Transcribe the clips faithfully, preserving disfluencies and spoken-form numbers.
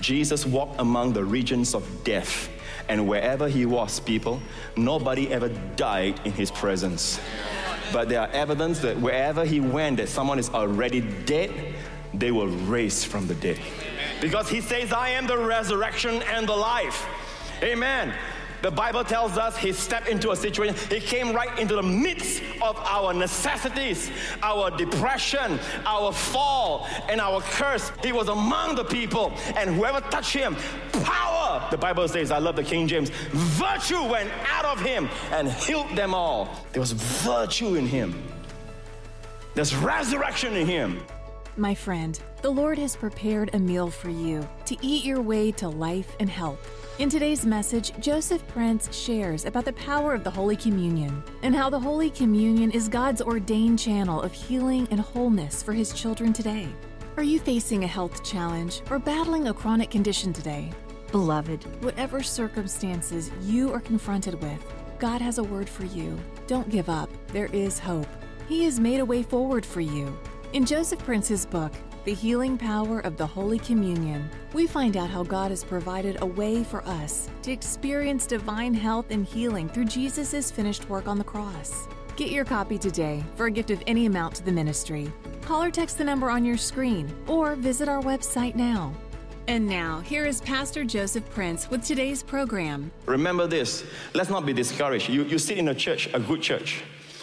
Jesus walked among the regions of death. And wherever he was, people, nobody ever died in his presence. But there are evidence that wherever he went, that someone is already dead, they were raised from the dead. Because he says, I am the resurrection and the life. Amen. The Bible tells us he stepped into a situation. He came right into the midst of our necessities, our depression, our fall, and our curse. He was among the people, and whoever touched him, power, the Bible says, I love the King James, virtue went out of him and healed them all. There was virtue in him. There's resurrection in him. My friend, the Lord has prepared a meal for you to eat your way to life and health. In today's message, Joseph Prince shares about the power of the Holy Communion and how the Holy Communion is God's ordained channel of healing and wholeness for His children today. Are you facing a health challenge or battling a chronic condition today? Beloved, whatever circumstances you are confronted with, God has a word for you. Don't give up. There is hope. He has made a way forward for you. In Joseph Prince's book, The Healing Power of the Holy Communion, we find out how God has provided a way for us to experience divine health and healing through Jesus' finished work on the cross. Get your copy today for a gift of any amount to the ministry. Call or text the number on your screen or visit our website now. And now, here is Pastor Joseph Prince with today's program. Remember this, let's not be discouraged. You, you sit in a church, a good church.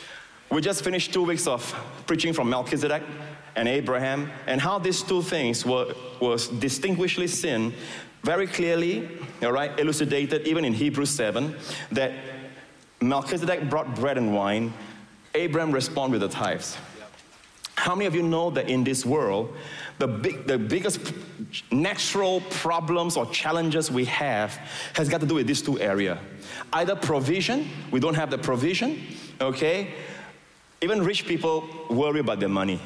We just finished two weeks of preaching from Melchizedek and Abraham, and how these two things were was distinguishedly seen very clearly, all right, elucidated even in Hebrews seven, that Melchizedek brought bread and wine, Abraham responded with the tithes. How many of you know that in this world, the big, the biggest natural problems or challenges we have has got to do with these two areas? Either provision, we don't have the provision, okay? Even rich people worry about their money,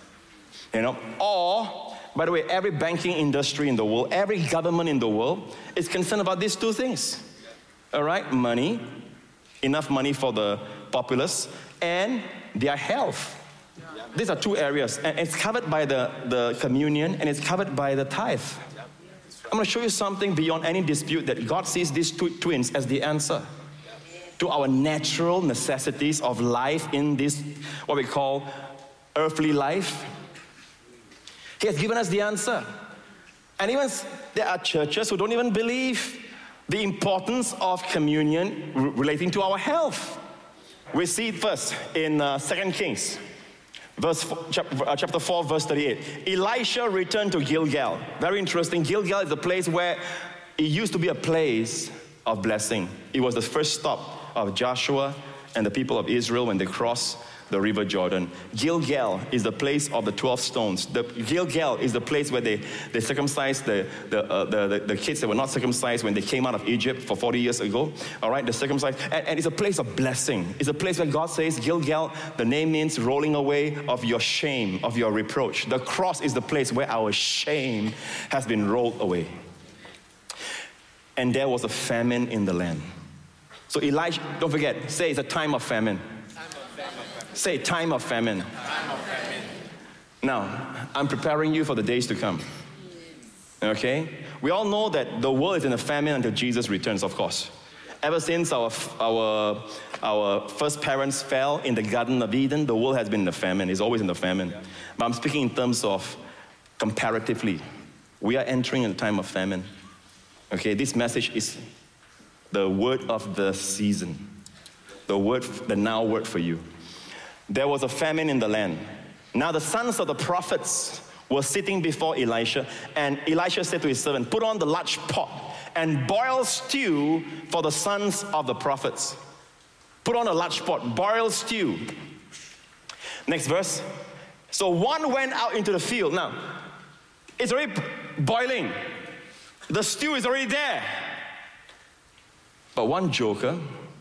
you know? Or, by the way, every banking industry in the world, every government in the world is concerned about these two things, all right? Money, enough money for the populace, and their health. These are two areas, and it's covered by the, the communion, and it's covered by the tithe. I'm going to show you something beyond any dispute, that God sees these two twins as the answer to our natural necessities of life in this, what we call earthly life. He has given us the answer. And even there are churches who don't even believe the importance of communion r- relating to our health. We see it first in uh, Second Kings. Verse four, chapter four, verse thirty-eight. Elisha returned to Gilgal. Very interesting. Gilgal is a place where it used to be a place of blessing. It was the first stop of Joshua and the people of Israel when they crossed the river Jordan. Gilgal is the place of the twelve stones. The Gilgal is the place where they, they circumcised the, the, uh, the, the, the kids that were not circumcised when they came out of Egypt for forty years ago. All right, the circumcised. And, and it's a place of blessing. It's a place where God says, Gilgal, the name means rolling away of your shame, of your reproach. The cross is the place where our shame has been rolled away. And there was a famine in the land. So Elijah, don't forget, say it's a time of famine. Time of famine. Say time of famine. Time of famine. Now, I'm preparing you for the days to come. Okay? We all know that the world is in a famine until Jesus returns, of course. Ever since our, our, our first parents fell in the Garden of Eden, the world has been in a famine. It's always in a famine. But I'm speaking in terms of comparatively. We are entering a time of famine. Okay, this message is the word of the season, the word, the now word for you. There was a famine in the land. Now the sons of the prophets were sitting before Elisha, and Elisha said to his servant, put on the large pot and boil stew for the sons of the prophets. Put on a large pot, boil stew. Next verse. So one went out into the field. Now, it's already boiling. The stew is already there. But one joker,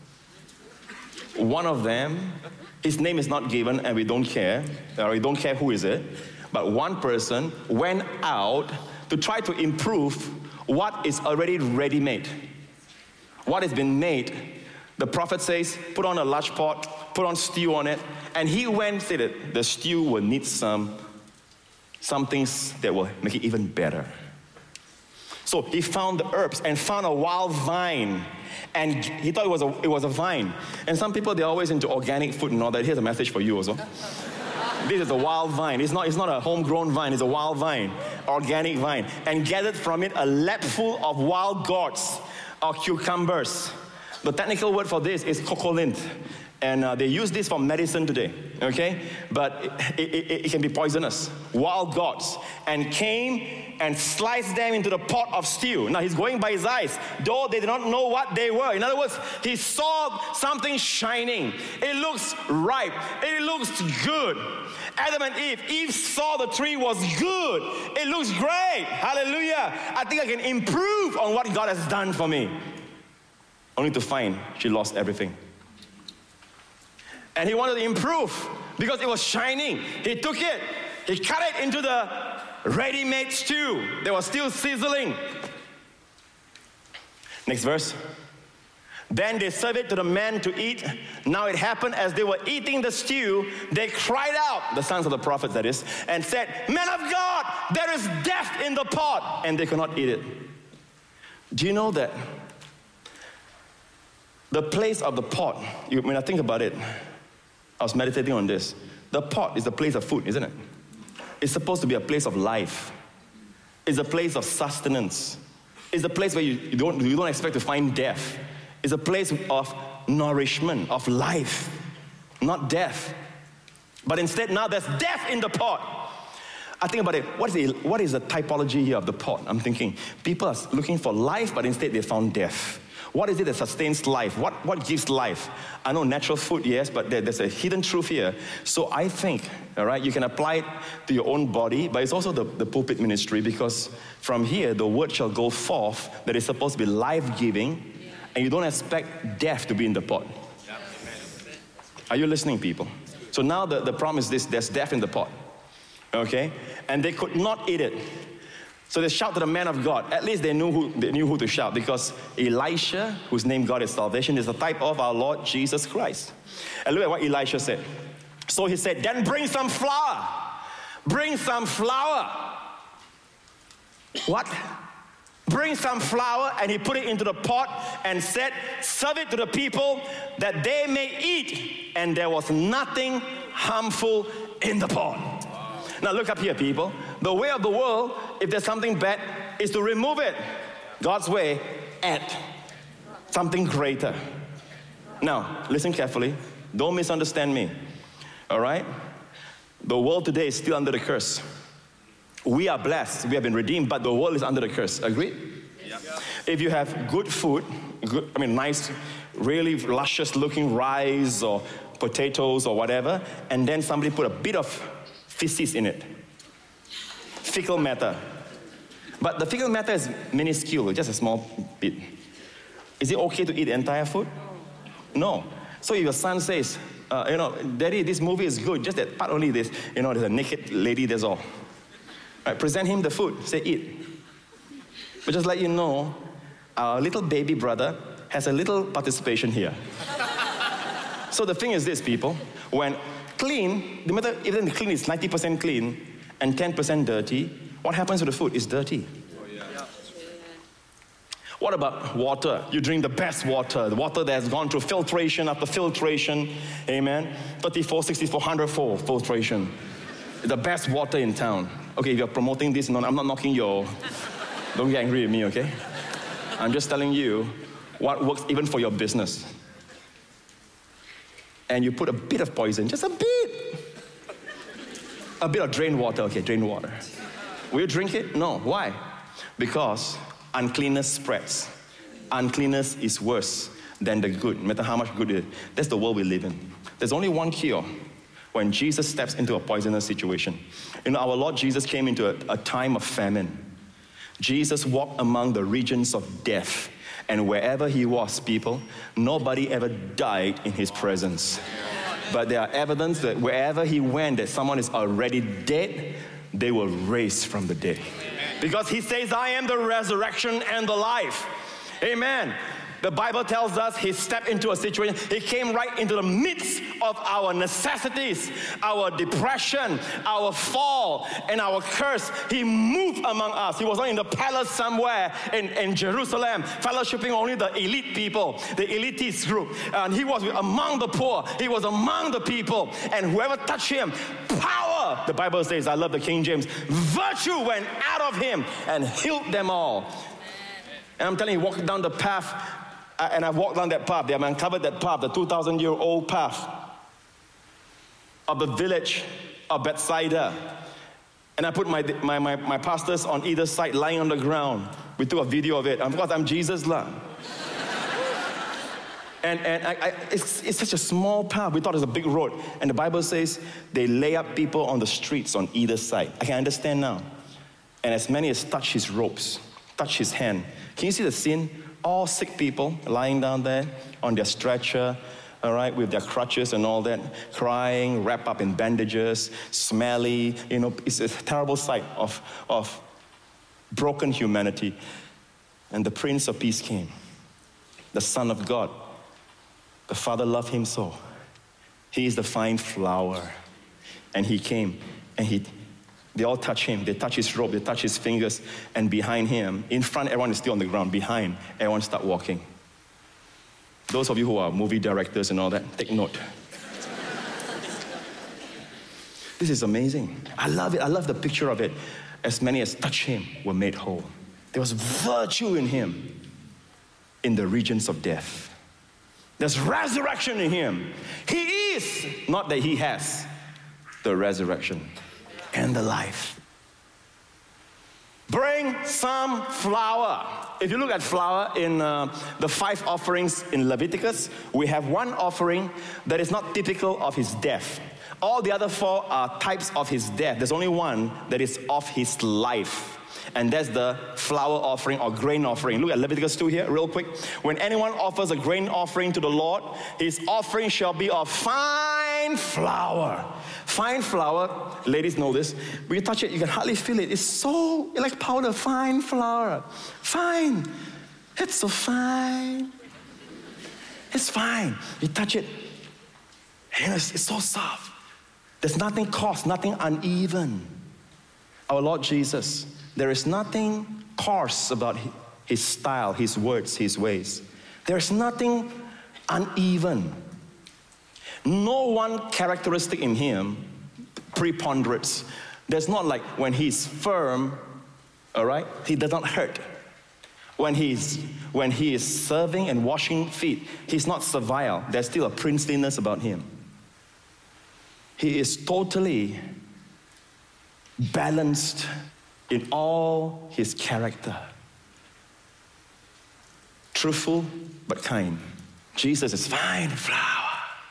one of them, his name is not given and we don't care, or we don't care who is it, but one person went out to try to improve what is already ready-made. What has been made, the prophet says, put on a large pot, put on stew on it, and he went, said that the stew will need some, some things that will make it even better. So he found the herbs and found a wild vine. And he thought it was a, it was a vine. And some people, they're always into organic food and all that. Here's a message for you also. This is a wild vine. It's not, it's not a homegrown vine. It's a wild vine, organic vine. And gathered from it a lapful of wild gourds or cucumbers. The technical word for this is cocolint. And uh, they use this for medicine today, okay? But it, it, it can be poisonous. Wild gourds. And came and sliced them into the pot of stew. Now he's going by his eyes, though they did not know what they were. In other words, he saw something shining. It looks ripe. It looks good. Adam and Eve, Eve saw the tree was good. It looks great. Hallelujah. I think I can improve on what God has done for me. Only to find she lost everything. And he wanted to improve because it was shining. He took it, he cut it into the ready-made stew. They were still sizzling. Next verse. Then they served it to the men to eat. Now it happened as they were eating the stew, they cried out, the sons of the prophets that is, and said, "Men of God, there is death in the pot," and they could not eat it. Do you know that the place of the pot, you, when I think about it, I was meditating on this. The pot is the place of food, isn't it? It's supposed to be a place of life. It's a place of sustenance. It's a place where you, you, don't, you don't expect to find death. It's a place of nourishment, of life, not death. But instead now there's death in the pot. I think about it, what is, the, what is the typology here of the pot? I'm thinking, people are looking for life, but instead they found death. What is it that sustains life? What, what gives life? I know natural food, yes, but there, there's a hidden truth here. So I think, all right, you can apply it to your own body, but it's also the, the pulpit ministry, because from here, the word shall go forth that is supposed to be life-giving, and you don't expect death to be in the pot. Are you listening, people? So now the, the problem is this, there's death in the pot, okay? And they could not eat it. So they shout to the man of God. At least they knew who, they knew who to shout, because Elisha, whose name God is salvation, is the type of our Lord Jesus Christ. And look at what Elisha said. So he said, then bring some flour. Bring some flour. What? Bring some flour, and he put it into the pot and said, serve it to the people that they may eat. And there was nothing harmful in the pot. Now look up here, people. The way of the world, if there's something bad, is to remove it. God's way, add something greater. Now, listen carefully. Don't misunderstand me. All right? The world today is still under the curse. We are blessed. We have been redeemed, but the world is under the curse. Agreed? Yep. If you have good food, good, I mean, nice, really luscious looking rice or potatoes or whatever, and then somebody put a bit of feces in it. Fecal matter. But the fecal matter is minuscule, just a small bit. Is it okay to eat the entire food? No. So if your son says, uh, you know, Daddy, this movie is good, just that part only this, you know, there's a naked lady, that's all. Right, present him the food, say eat. But just let you know, our little baby brother has a little participation here. So the thing is this, people, when clean, no matter even the clean is ninety percent clean and ten percent dirty, what happens to the food? It's dirty. Oh, yeah. Yeah. What about water? You drink the best water, the water that has gone through filtration after filtration, amen? thirty-four, sixty-four, one hundred fold filtration. The best water in town. Okay, if you're promoting this, no, I'm not knocking your, don't get angry with me, okay? I'm just telling you what works even for your business. And you put a bit of poison, just a bit. A bit of drained water, okay, drained water. Will you drink it? No, why? Because uncleanness spreads. Uncleanness is worse than the good, no matter how much good it is. That's the world we live in. There's only one cure. When Jesus steps into a poisonous situation. You know, our Lord Jesus came into a, a time of famine. Jesus walked among the regions of death. And wherever he was, people, nobody ever died in his presence. But there are evidence that wherever he went, that someone is already dead, they were raised from the dead. Because he says, I am the resurrection and the life. Amen. The Bible tells us he stepped into a situation. He came right into the midst of our necessities, our depression, our fall, and our curse. He moved among us. He was not in the palace somewhere in, in Jerusalem, fellowshipping only the elite people, the elitist group. And he was among the poor. He was among the people. And whoever touched him, power, the Bible says, I love the King James, virtue went out of him and healed them all. And I'm telling you, walk down the path, and I've walked down that path. They have uncovered that path, the two thousand year old path of the village of Bethsaida. And I put my, my, my, my pastors on either side lying on the ground. We took a video of it. Of course, I'm Jesus lah. And, and I, I, it's, it's such a small path. We thought it was a big road. And the Bible says they lay up people on the streets on either side. I can understand now. And as many as touch his ropes, touch his hand. Can you see the scene? All sick people lying down there on their stretcher, all right, with their crutches and all that, crying, wrapped up in bandages, smelly. You know, it's a terrible sight of, of broken humanity. And the Prince of Peace came, the Son of God. The Father loved him so. He is the fine flower. And he came, and he, they all touch him. They touch his robe, they touch his fingers, and behind him, in front, everyone is still on the ground. Behind, everyone start walking. Those of you who are movie directors and all that, take note. This is amazing. I love it. I love the picture of it. As many as touch him were made whole. There was virtue in him in the regions of death. There's resurrection in him. He is, not that he has, the resurrection and the life. Bring some flour. If you look at flour in uh, the five offerings in Leviticus, we have one offering that is not typical of his death. All the other four are types of his death. There's only one that is of his life. And that's the flour offering or grain offering. Look at Leviticus two here, real quick. When anyone offers a grain offering to the Lord, his offering shall be of fine flour. Fine flour, ladies know this. When you touch it, you can hardly feel it. It's so, like powder, fine flour. Fine. It's so fine. It's fine. You touch it, and it's, it's so soft. There's nothing coarse, nothing uneven. Our Lord Jesus, there is nothing coarse about his style, his words, his ways. There's nothing uneven. No one characteristic in him preponderates. There's not like when he's firm, all right, he does not hurt. When he's when he is serving and washing feet, he's not servile. There's still a princeliness about him. He is totally balanced in all his character. Truthful but kind. Jesus is fine flour.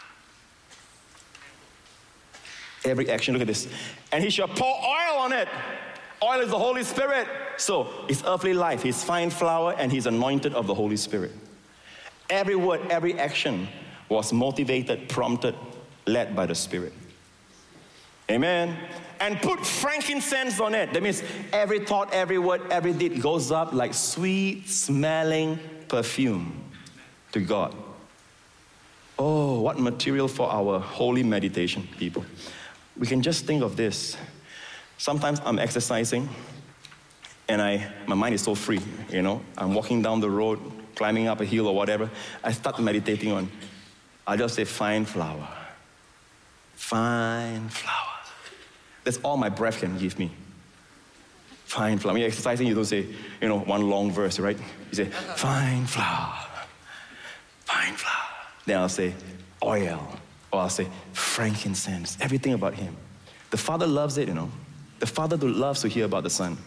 Every action, look at this. And he shall pour oil on it. Oil is the Holy Spirit. So, his earthly life, his fine flour, and he's anointed of the Holy Spirit. Every word, every action was motivated, prompted, led by the Spirit. Amen. And put frankincense on it. That means every thought, every word, every deed goes up like sweet smelling perfume to God. Oh, what material for our holy meditation, people. We can just think of this. Sometimes I'm exercising and I, my mind is so free, you know. I'm walking down the road, climbing up a hill or whatever. I start meditating on, I'll just say fine flour. Fine flour. That's all my breath can give me. Fine flour. When you're exercising, you don't say, you know, one long verse, right? You say, fine flour. Fine flour. Then I'll say, oil. Or I'll say, frankincense. Everything about him. The Father loves it, you know. The Father loves to hear about the Son.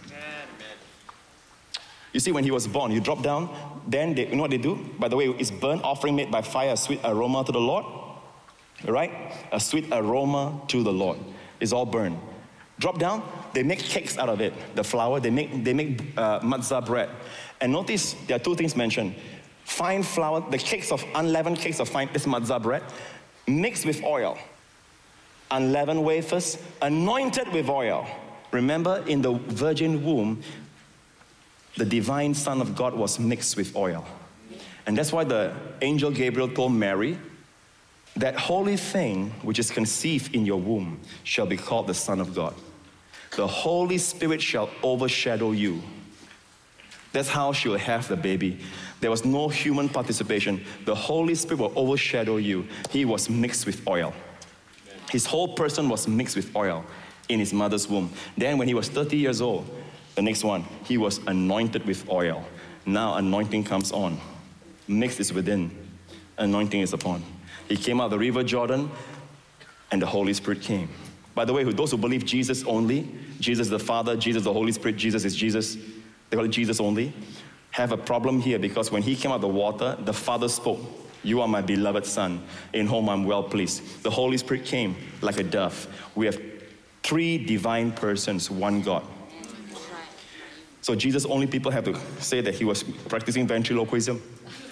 You see, when he was born, you drop down, then they, you know what they do? By the way, it's burnt offering made by fire, a sweet aroma to the Lord. Right? A sweet aroma to the Lord. It's all burned. Drop down, they make cakes out of it. The flour, they make, they make uh, matzah bread. And notice, there are two things mentioned. Fine flour, the cakes of, unleavened cakes of fine, this matzah bread, mixed with oil. Unleavened wafers, anointed with oil. Remember, in the virgin womb, the divine Son of God was mixed with oil. And that's why the angel Gabriel told Mary, that holy thing which is conceived in your womb shall be called the Son of God. The Holy Spirit shall overshadow you. That's how she will have the baby. There was no human participation. The Holy Spirit will overshadow you. He was mixed with oil. His whole person was mixed with oil in his mother's womb. Then when he was thirty years old, the next one, he was anointed with oil. Now anointing comes on. Mixed is within. Anointing is upon. He came out of the river Jordan, and the Holy Spirit came. By the way, those who believe Jesus only, Jesus the Father, Jesus the Holy Spirit, Jesus is Jesus, they call it Jesus only, have a problem here because when he came out of the water, the Father spoke, "You are my beloved Son, in whom I'm well pleased." The Holy Spirit came like a dove. We have three divine persons, one God. So Jesus only people have to say that he was practicing ventriloquism.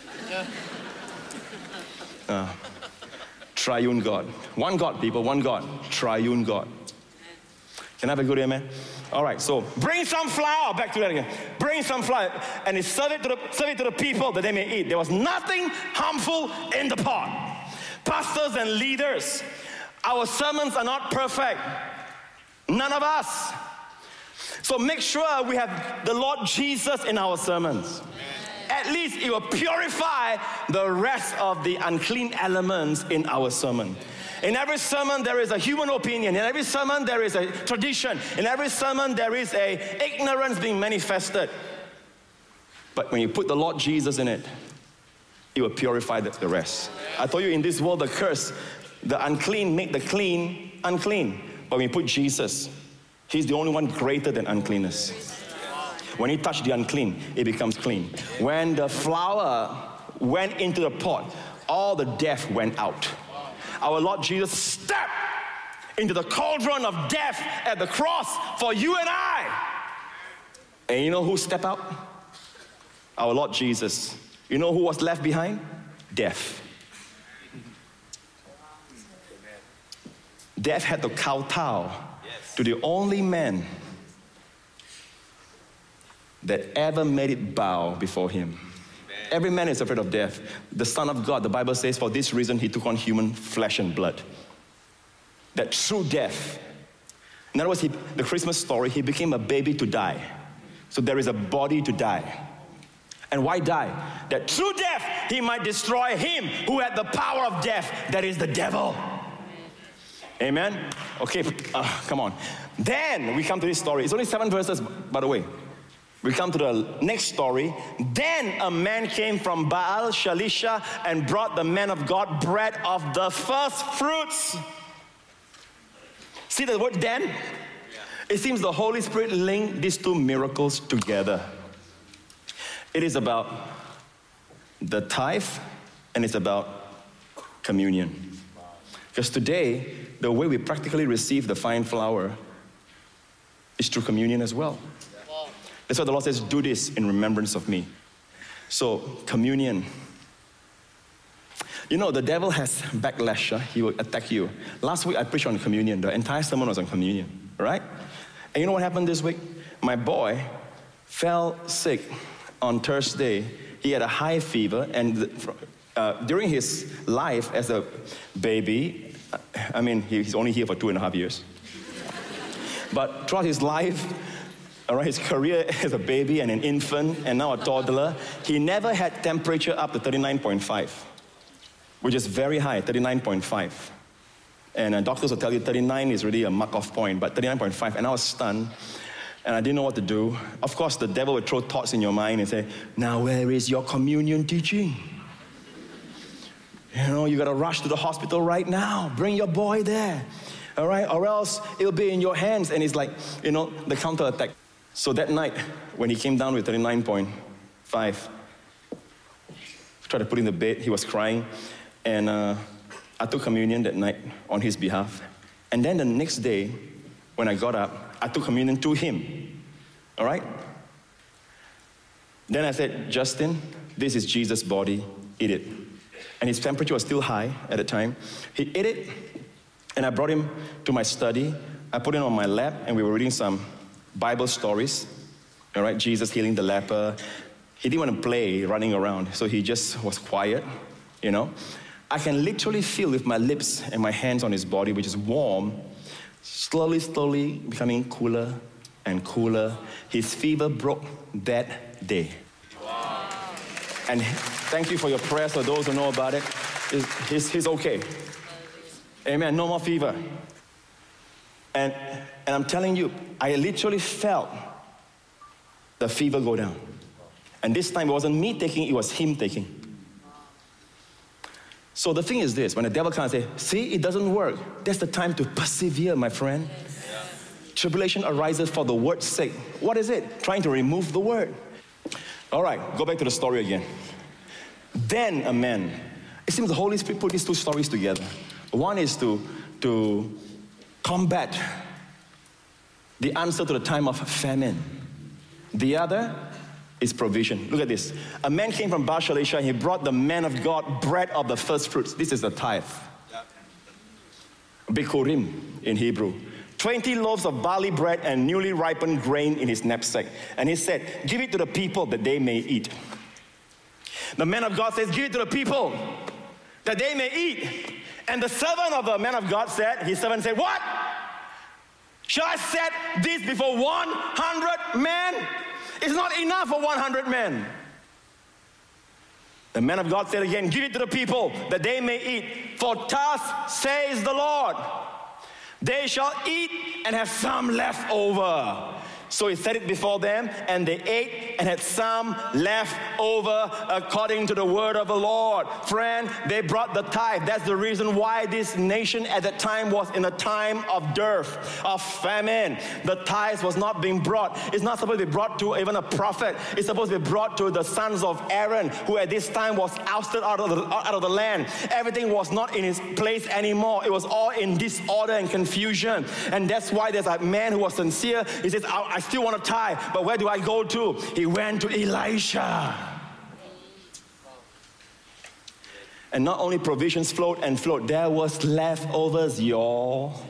Uh, triune God. One God, people, one God. Triune God. Can I have a good amen? All right, so bring some flour. Back to that again. Bring some flour. And he served it, to the, served it to the people that they may eat. There was nothing harmful in the pot. Pastors and leaders, our sermons are not perfect. None of us. So make sure we have the Lord Jesus in our sermons. At least it will purify the rest of the unclean elements in our sermon. In every sermon there is a human opinion. In every sermon there is a tradition. In every sermon there is a ignorance being manifested. But when you put the Lord Jesus in it, it will purify the, the rest. I told you in this world the curse, the unclean make the clean unclean. But when you put Jesus, he's the only one greater than uncleanness. When he touched the unclean, it becomes clean. When the flour went into the pot, all the death went out. Our Lord Jesus stepped into the cauldron of death at the cross for you and I. And you know who stepped out? Our Lord Jesus. You know who was left behind? Death. Death had to kowtow to the only man that ever made it bow before him. Amen. Every man is afraid of death. The Son of God, the Bible says, for this reason he took on human flesh and blood. That through death, in other words, he, the Christmas story, he became a baby to die. So there is a body to die. And why die? That through death he might destroy him who had the power of death, that is the devil. Amen? Okay, uh, come on. Then we come to this story. It's only seven verses, by the way. We come to the next story. Then a man came from Baal Shalisha and brought the man of God bread of the first fruits. See the word then? Yeah. It seems the Holy Spirit linked these two miracles together. It is about the tithe and it's about communion. Because today, the way we practically receive the fine flour is through communion as well. That's why the Lord says, do this in remembrance of me. So, communion. You know, the devil has backlash. Huh? He will attack you. Last week, I preached on communion. The entire sermon was on communion, right? And you know what happened this week? My boy fell sick on Thursday. He had a high fever, and uh, during his life as a baby, I mean, he's only here for two and a half years. But throughout his life, all right, his career as a baby and an infant and now a toddler, he never had temperature up to thirty-nine point five, which is very high, thirty-nine point five. And uh, doctors will tell you thirty-nine is really a mark-off point, but thirty-nine point five, and I was stunned, and I didn't know what to do. Of course, the devil would throw thoughts in your mind and say, now where is your communion teaching? You know, you got to rush to the hospital right now. Bring your boy there, all right? Or else it'll be in your hands, and it's like, you know, the counterattack. So that night, when he came down with thirty-nine point five, tried to put him in the bed, he was crying, and uh, I took communion that night on his behalf. And then the next day, when I got up, I took communion to him, all right? Then I said, Justin, this is Jesus' body, eat it. And his temperature was still high at the time. He ate it, and I brought him to my study. I put him on my lap, and we were reading some Bible stories, all right? Jesus healing the leper, He didn't want to play running around, so he just was quiet, you know. I can literally feel with my lips and my hands on his body, which is warm, slowly, slowly becoming cooler and cooler. His fever broke that day. Wow. And thank you for your prayers for those who know about it. He's, he's okay. Amen. No more fever. And, and I'm telling you, I literally felt the fever go down. And this time it wasn't me taking, it was him taking. So the thing is this, when the devil comes and says, see, it doesn't work, that's the time to persevere, my friend. Yeah. Tribulation arises for the word's sake. What is it? Trying to remove the word. All right, go back to the story again. Then a man. It seems the Holy Spirit put these two stories together. One is to, to combat the answer to the time of famine. The other is provision. Look at this. A man came from Baal Shalisha and he brought the man of God bread of the first fruits. This is the tithe. Yep. Bikurim in Hebrew. twenty loaves of barley bread and newly ripened grain in his knapsack. And he said, give it to the people that they may eat. The man of God says, give it to the people that they may eat. And the servant of the man of God said, his servant said, what? Shall I set this before one hundred men? It's not enough for one hundred men. The man of God said again, give it to the people that they may eat. For thus says the Lord, they shall eat and have some left over. So he set it before them, and they ate and had some left over according to the word of the Lord. Friend, they brought the tithe. That's the reason why this nation at that time was in a time of dearth, of famine. The tithe was not being brought. It's not supposed to be brought to even a prophet. It's supposed to be brought to the sons of Aaron, who at this time was ousted out of the, out of the land. Everything was not in its place anymore. It was all in disorder and confusion. And that's why there's a man who was sincere. He says, I, I still want to tithe, but where do I go to? He went to Elisha. And not only provisions flowed and flowed, there was leftovers, y'all.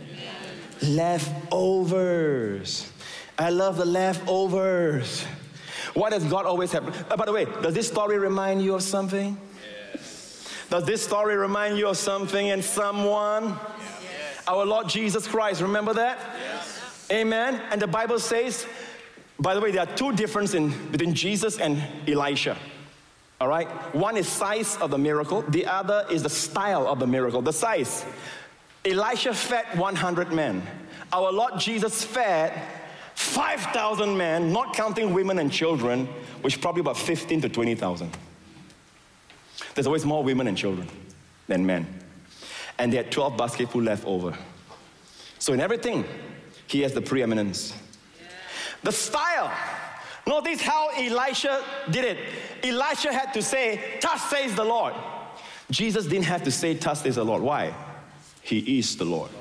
Leftovers. I love the leftovers. Why does God always have? Oh, by the way, does this story remind you of something? Yes. Does this story remind you of something and someone? Yes. Our Lord Jesus Christ, remember that? Yes. Amen. And the Bible says, by the way, there are two differences in, between Jesus and Elisha. All right? One is size of the miracle. The other is the style of the miracle. The size. Elisha fed one hundred men. Our Lord Jesus fed five thousand men, not counting women and children, which is probably about fifteen to twenty thousand. There's always more women and children than men. And they had twelve basketfuls left over. So in everything, he has the preeminence. Yeah. The style. Notice how Elisha did it. Elisha had to say, thus says the Lord. Jesus didn't have to say, thus says the Lord. Why? He is the Lord.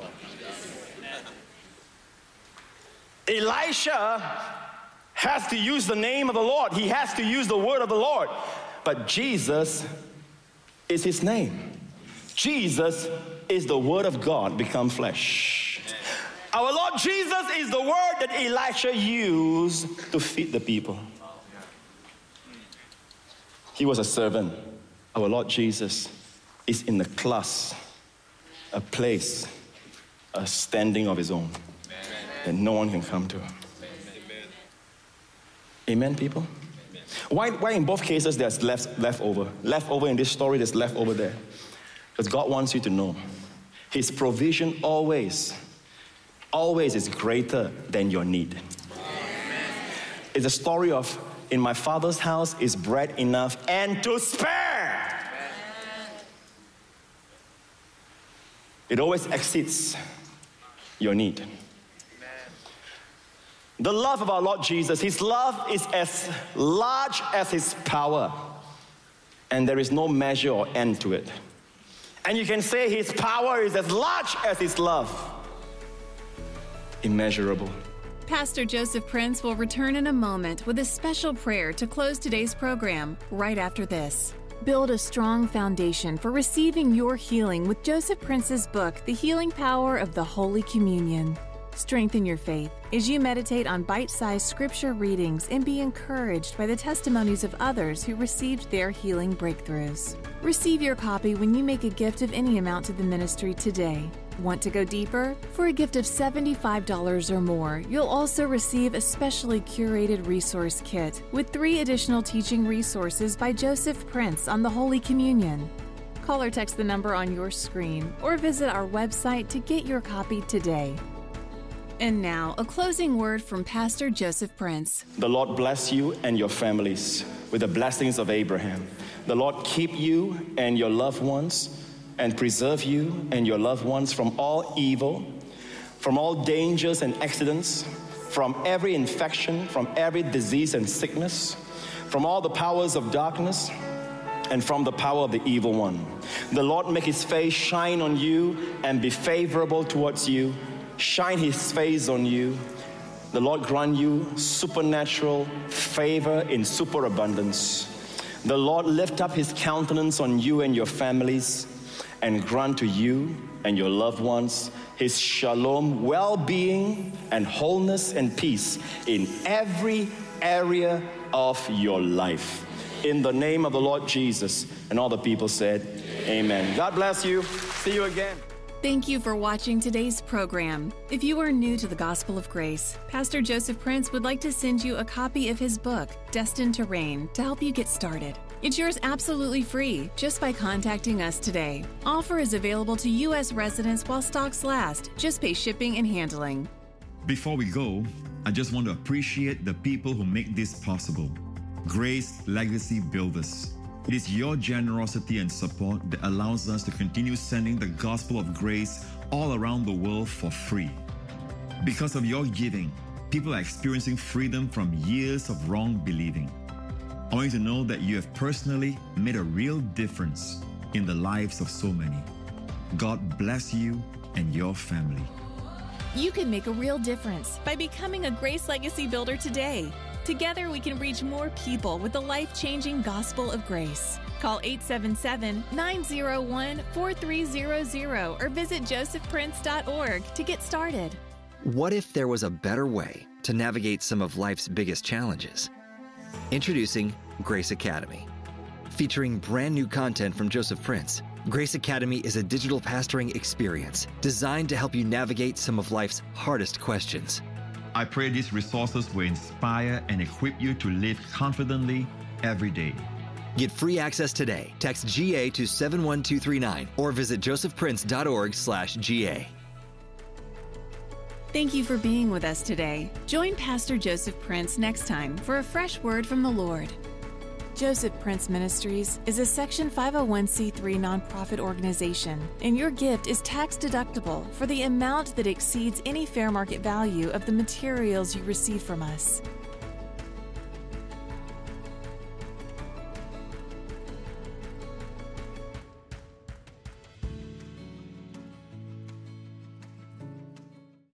Elisha has to use the name of the Lord. He has to use the word of the Lord. But Jesus is his name. Jesus is the word of God become flesh. Our Lord Jesus is the word that Elisha used to feed the people. He was a servant. Our Lord Jesus is in the class, a place, a standing of his own that no one can come to. Amen, Amen people? Amen. Why, why in both cases there's left, left over? Left over in this story, there's left over there. Because God wants you to know his provision always always is greater than your need. Amen. It's a story of, in my Father's house is bread enough and to spare. Amen. It always exceeds your need. Amen. The love of our Lord Jesus, his love is as large as his power, and there is no measure or end to it. And you can say his power is as large as his love. Immeasurable. Pastor Joseph Prince will return in a moment with a special prayer to close today's program right after this. Build a strong foundation for receiving your healing with Joseph Prince's book, The Healing Power of the Holy Communion. Strengthen your faith as you meditate on bite-sized scripture readings and be encouraged by the testimonies of others who received their healing breakthroughs. Receive your copy when you make a gift of any amount to the ministry today. Want to go deeper? For a gift of seventy-five dollars or more, you'll also receive a specially curated resource kit with three additional teaching resources by Joseph Prince on the Holy Communion. Call or text the number on your screen or visit our website to get your copy today. And now, a closing word from Pastor Joseph Prince. The Lord bless you and your families with the blessings of Abraham. The Lord keep you and your loved ones and preserve you and your loved ones from all evil, from all dangers and accidents, from every infection, from every disease and sickness, from all the powers of darkness, and from the power of the evil one. The Lord make his face shine on you and be favorable towards you, shine his face on you. The Lord grant you supernatural favor in superabundance. The Lord lift up his countenance on you and your families and grant to you and your loved ones his shalom, well-being and wholeness and peace in every area of your life. In the name of the Lord Jesus. And all the people said, amen. God bless you. See you again. Thank you for watching today's program. If you are new to the Gospel of Grace, Pastor Joseph Prince would like to send you a copy of his book, Destined to Reign, to help you get started. It's yours absolutely free just by contacting us today. Offer is available to U S residents while stocks last. Just pay shipping and handling. Before we go, I just want to appreciate the people who make this possible. Grace Legacy Builders. It is your generosity and support that allows us to continue sending the gospel of grace all around the world for free. Because of your giving, people are experiencing freedom from years of wrong believing. I want you to know that you have personally made a real difference in the lives of so many. God bless you and your family. You can make a real difference by becoming a Grace Legacy Builder today. Together, we can reach more people with the life-changing gospel of grace. Call eight seven seven, nine zero one, four three zero zero or visit joseph prince dot org to get started. What if there was a better way to navigate some of life's biggest challenges? Introducing Grace Academy. Featuring brand new content from Joseph Prince, Grace Academy is a digital pastoring experience designed to help you navigate some of life's hardest questions. I pray these resources will inspire and equip you to live confidently every day. Get free access today. Text G A to seven one two three nine or visit joseph prince dot org slash G A. Thank you for being with us today. Join Pastor Joseph Prince next time for a fresh word from the Lord. Joseph Prince Ministries is a Section five oh one c three nonprofit organization, and your gift is tax deductible for the amount that exceeds any fair market value of the materials you receive from us.